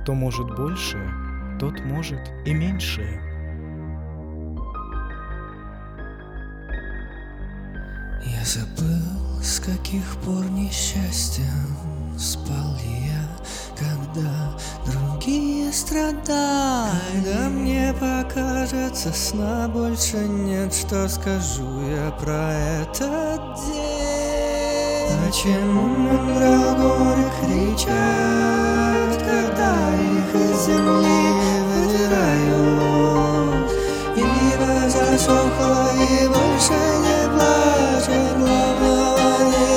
Кто может большее, тот может и меньшее. Я забыл, с каких пор несчастьем спал ли я, когда другие страдали. Когда мне покажется, сна больше нет, что скажу я про этот день? Почему мандрагоры кричат, когда их из земли выдирают? Ибо засохла и больше не плачет, главного не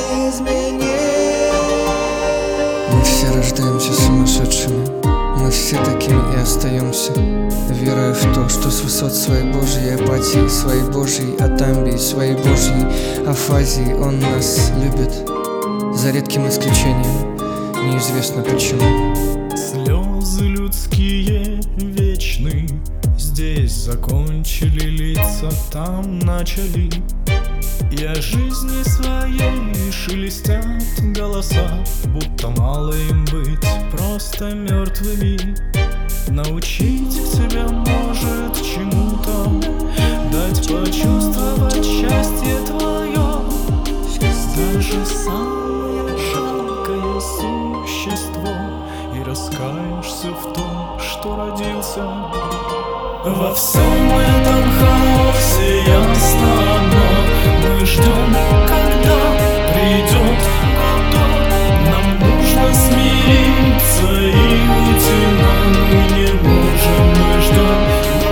изменить. Мы все рождаемся сумасшедшими, мы все такими и остаемся, веруя в то, что с высот своей Божьей апатии, своей Божьей атамбии, своей Божьей афазии Он нас любит, за редким исключением, неизвестно почему. Слезы людские вечны, здесь закончили лица, там начали. И о жизни своей шелестят голоса, будто мало им быть просто мертвыми. Научить тебя может чему-то, дать почувствовать счастье твое. Даже самое жалкое существо, и раскаешься в том, что родился. Во всем этом хаосе ясно одно: мы ждем, когда придет Годо. Нам нужно смириться и уйти, но мы не можем, мы ждем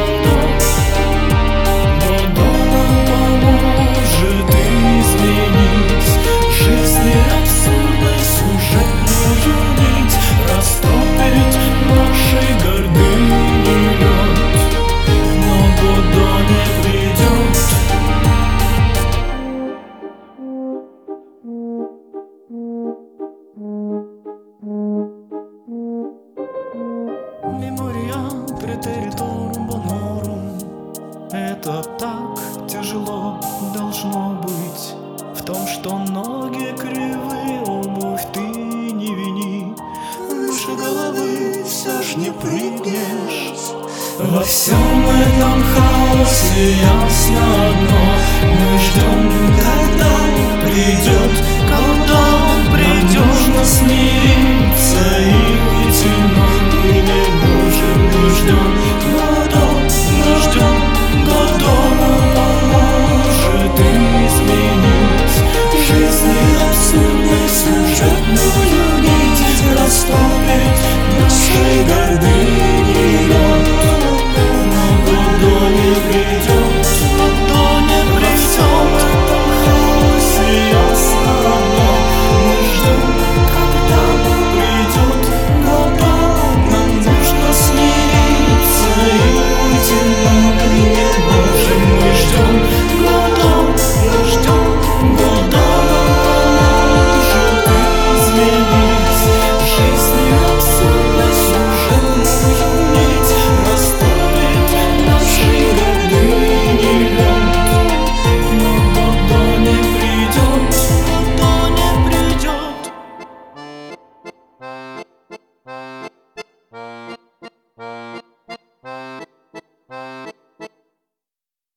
Годо. Нам поможет изменить жизни абсурдной сюжетную нить, растопит нашей гордыни лед, но Годо не придет. Мемория претериторум бонорум. Это так тяжело должно быть, в том, что ноги кривы, обувь ты не вини, выше головы все ж не прыгнешь. Во всем этом хаосе ясно одно: